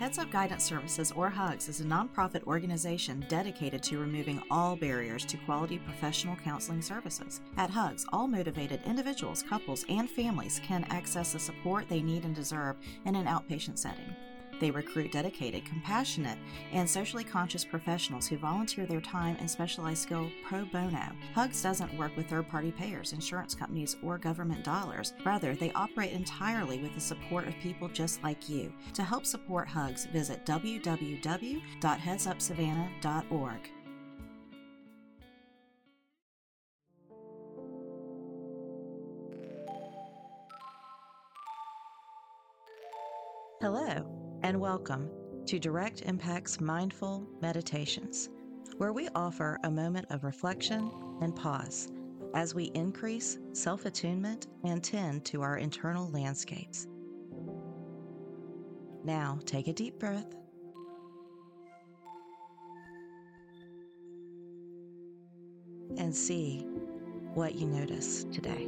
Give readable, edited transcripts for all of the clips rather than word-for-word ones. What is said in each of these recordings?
Heads Up Guidance Services, or HUGS, is a nonprofit organization dedicated to removing all barriers to quality professional counseling services. At HUGS, all motivated individuals, couples, and families can access the support they need and deserve in an outpatient setting. They recruit dedicated, compassionate, and socially conscious professionals who volunteer their time and specialized skill pro bono. HUGS doesn't work with third-party payers, insurance companies, or government dollars. Rather, they operate entirely with the support of people just like you. To help support HUGS, visit www.headsupsavannah.org. Hello, and welcome to Direct Impact's Mindful Meditations, where we offer a moment of reflection and pause as we increase self-attunement and tend to our internal landscapes. Now, take a deep breath. And see what you notice today.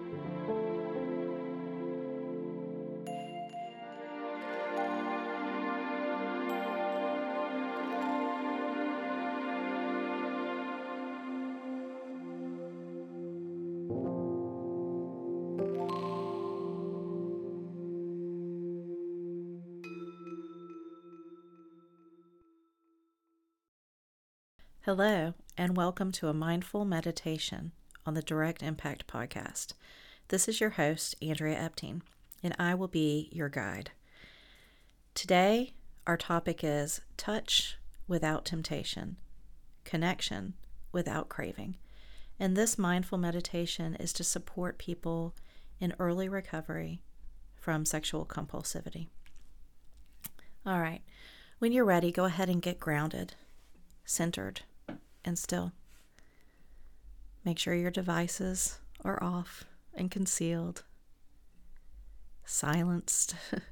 Hello, and welcome to a mindful meditation on the Direct Impact podcast. This is your host, Andrea Epting, and I will be your guide. Today, our topic is touch without temptation, connection without craving. And this mindful meditation is to support people in early recovery from sexual compulsivity. All right, when you're ready, go ahead and get grounded, centered, and still. Make sure your devices are off and concealed, silenced.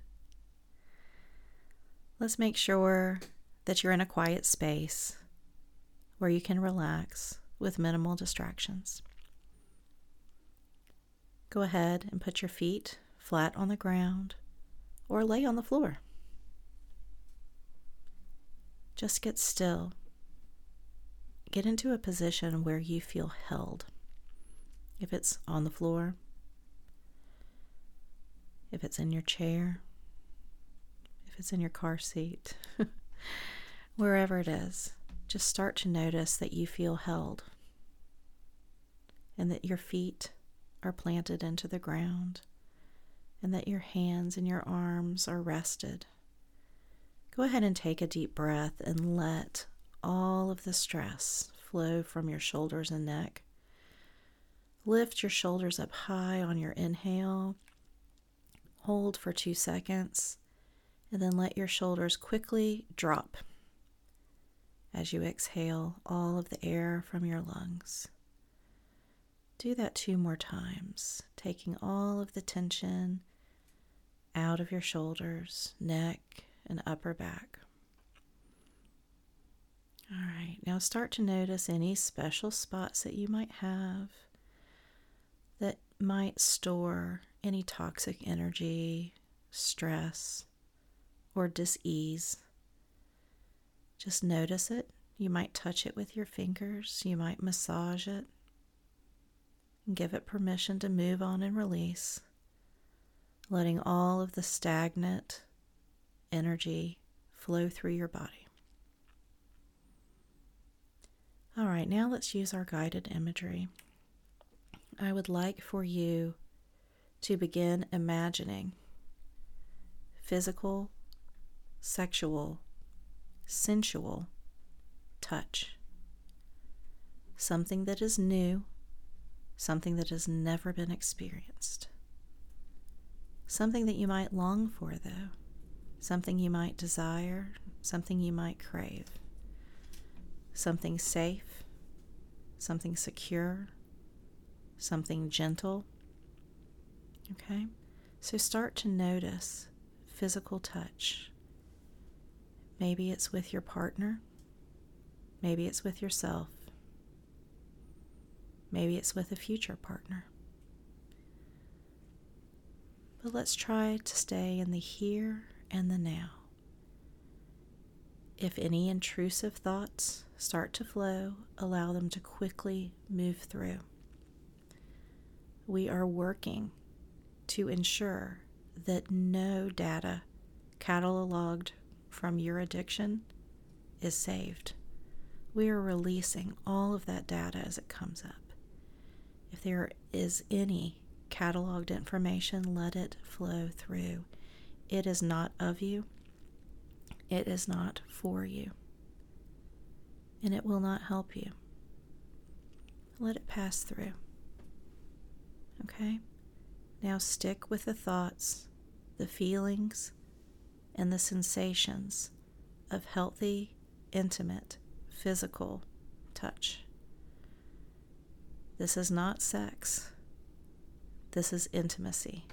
Let's make sure that you're in a quiet space where you can relax with minimal distractions. Go ahead and put your feet flat on the ground or lay on the floor. Just get still. Get into a position where you feel held. If it's on the floor, if it's in your chair, if it's in your car seat, wherever it is, just start to notice that you feel held and that your feet are planted into the ground and that your hands and your arms are rested. Go ahead and take a deep breath and let all of the stress flow from your shoulders and neck. Lift your shoulders up high on your inhale. Hold for 2 seconds, and then let your shoulders quickly drop as you exhale all of the air from your lungs. Do that 2 more times, taking all of the tension out of your shoulders, neck, and upper back. All right, now start to notice any special spots that you might have that might store any toxic energy, stress, or dis-ease. Just notice it. You might touch it with your fingers. You might massage it and give it permission to move on and release, letting all of the stagnant energy flow through your body. All right, now let's use our guided imagery. I would like for you to begin imagining physical, sexual, sensual touch. Something that is new, something that has never been experienced. Something that you might long for, though. Something you might desire, something you might crave. Something safe, something secure, something gentle. Okay? So start to notice physical touch. Maybe it's with your partner. Maybe it's with yourself. Maybe it's with a future partner. But let's try to stay in the here and the now. If any intrusive thoughts start to flow, allow them to quickly move through. We are working to ensure that no data cataloged from your addiction is saved. We are releasing all of that data as it comes up. If there is any cataloged information, let it flow through. It is not of you. It is not for you. And it will not help you. Let it pass through. Okay? Now stick with the thoughts, the feelings, and the sensations of healthy, intimate, physical touch. This is not sex. This is intimacy.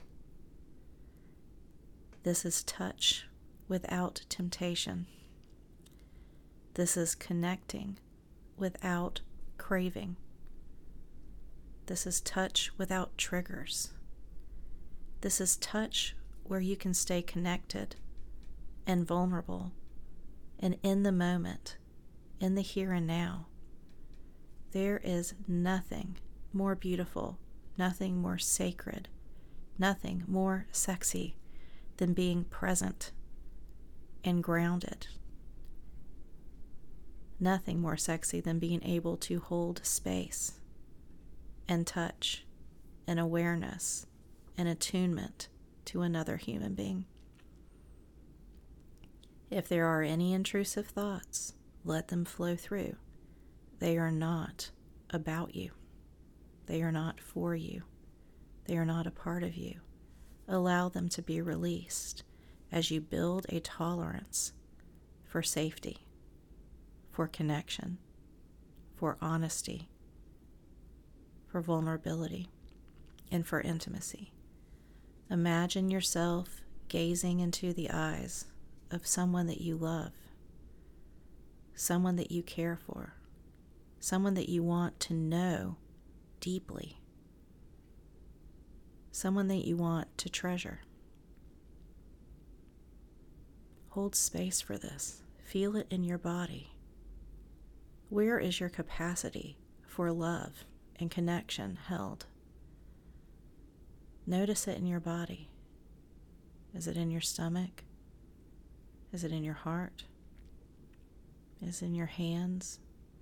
This is touch without temptation. This is connecting without craving. This is touch without triggers. This is touch where you can stay connected and vulnerable and in the moment, in the here and now. There is nothing more beautiful, nothing more sacred, nothing more sexy than being present and grounded. Nothing more sexy than being able to hold space and touch and awareness and attunement to another human being. If there are any intrusive thoughts, let them flow through. They are not about you. They are not for you. They are not a part of you. Allow them to be released as you build a tolerance for safety, for connection, for honesty, for vulnerability, and for intimacy. Imagine yourself gazing into the eyes of someone that you love, someone that you care for, someone that you want to know deeply, someone that you want to treasure. Hold space for this. Feel it in your body. Where is your capacity for love and connection held? Notice it in your body. Is it in your stomach? Is it in your heart? Is it in your hands?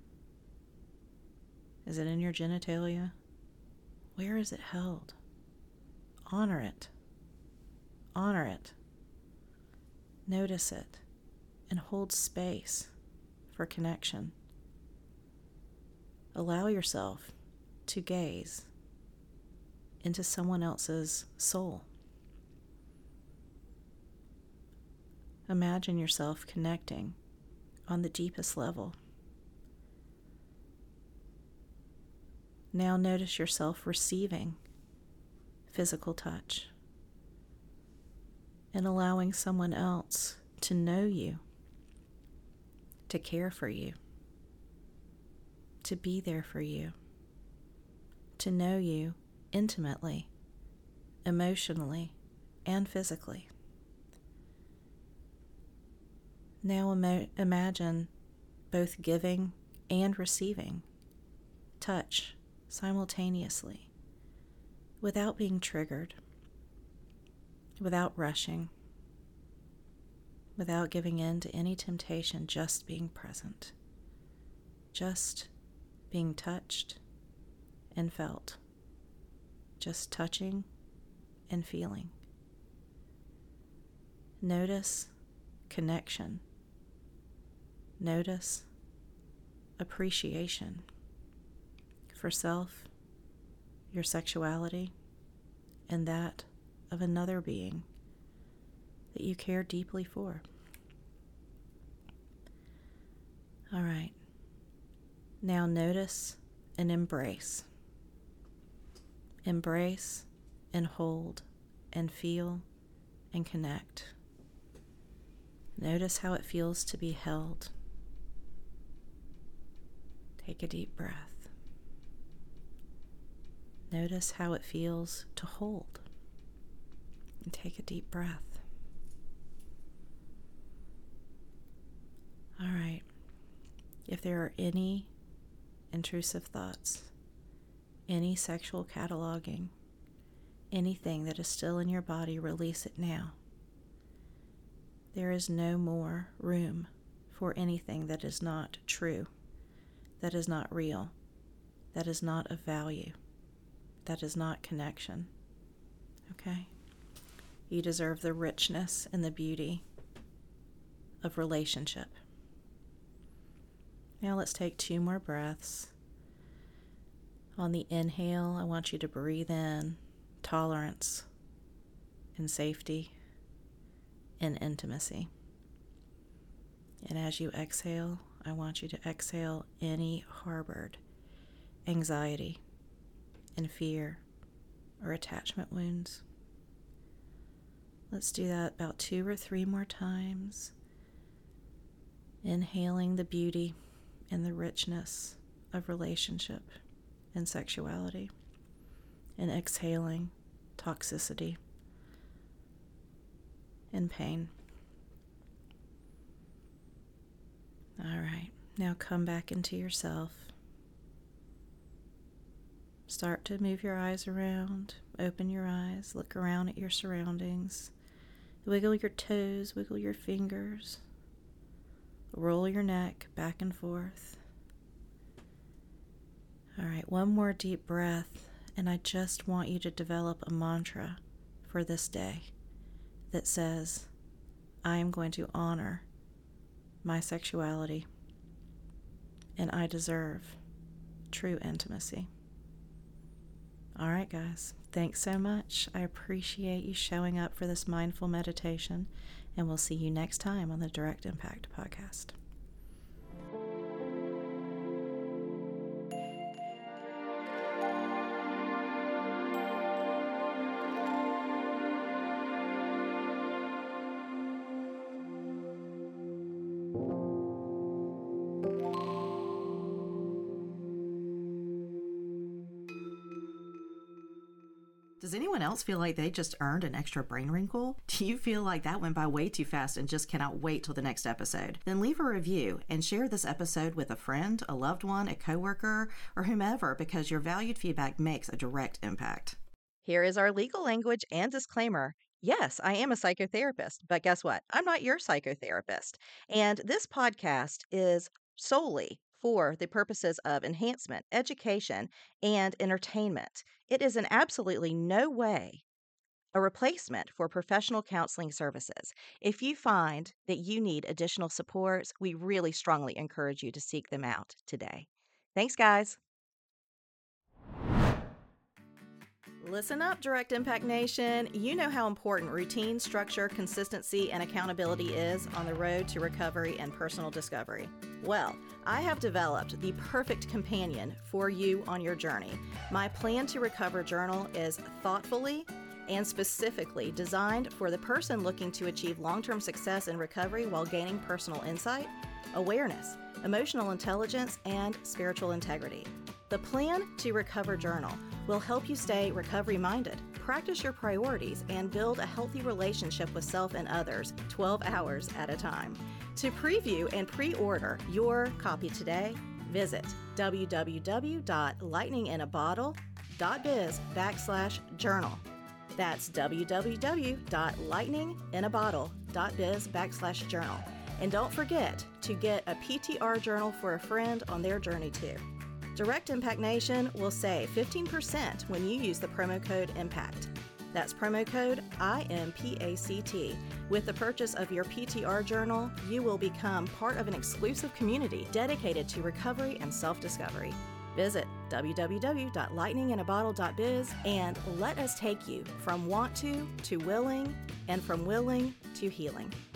Is it in your genitalia? Where is it held? Honor it. Honor it. Notice it and hold space for connection. Allow yourself to gaze into someone else's soul. Imagine yourself connecting on the deepest level. Now notice yourself receiving physical touch and allowing someone else to know you, to care for you, to be there for you, to know you intimately, emotionally, and physically. Now imagine both giving and receiving touch simultaneously, without being triggered, without rushing, without giving in to any temptation, just being present, just being touched and felt, just touching and feeling. Notice connection. Notice appreciation for self, your sexuality, and that of another being that you care deeply for. All right. Now notice and embrace. Embrace and hold and feel and connect. Notice how it feels to be held. Take a deep breath. Notice how it feels to hold. And take a deep breath. If there are any intrusive thoughts, any sexual cataloging, anything that is still in your body, release it now. There is no more room for anything that is not true, that is not real, that is not of value, that is not connection. Okay? You deserve the richness and the beauty of relationship. Now let's take 2 more breaths. On the inhale, I want you to breathe in tolerance and safety and intimacy. And as you exhale, I want you to exhale any harbored anxiety and fear or attachment wounds. Let's do that about 2 or 3 more times. Inhaling the beauty and the richness of relationship and sexuality, and exhaling toxicity and pain. All right, now come back into yourself. Start to move your eyes around, open your eyes, look around at your surroundings, wiggle your toes, wiggle your fingers, roll your neck back and forth. All right, one more deep breath, and I just want you to develop a mantra for this day that says, I am going to honor my sexuality, and I deserve true intimacy. All right, guys, thanks so much. I appreciate you showing up for this mindful meditation, and we'll see you next time on the Direct Impact Podcast. Does anyone else feel like they just earned an extra brain wrinkle? Do you feel like that went by way too fast and just cannot wait till the next episode? Then leave a review and share this episode with a friend, a loved one, a coworker, or whomever, because your valued feedback makes a direct impact. Here is our legal language and disclaimer. Yes, I am a psychotherapist, but guess what? I'm not your psychotherapist. And this podcast is solely for the purposes of enhancement, education, and entertainment. It is in absolutely no way a replacement for professional counseling services. If you find that you need additional supports, we really strongly encourage you to seek them out today. Thanks, guys. Listen up, Direct Impact Nation. You know how important routine, structure, consistency, and accountability is on the road to recovery and personal discovery. Well, I have developed the perfect companion for you on your journey. My Plan to Recover journal is thoughtfully and specifically designed for the person looking to achieve long-term success in recovery while gaining personal insight, awareness, emotional intelligence, and spiritual integrity. The Plan to Recover journal will help you stay recovery-minded, practice your priorities, and build a healthy relationship with self and others 12 hours at a time. To preview and pre-order your copy today, visit www.lightninginabottle.biz/journal. That's www.lightninginabottle.biz/journal. And don't forget to get a PTR journal for a friend on their journey too. Direct Impact Nation will save 15% when you use the promo code IMPACT. That's promo code IMPACT. With the purchase of your PTR journal, you will become part of an exclusive community dedicated to recovery and self-discovery. Visit www.lightninginabottle.biz and let us take you from want to willing, and from willing to healing.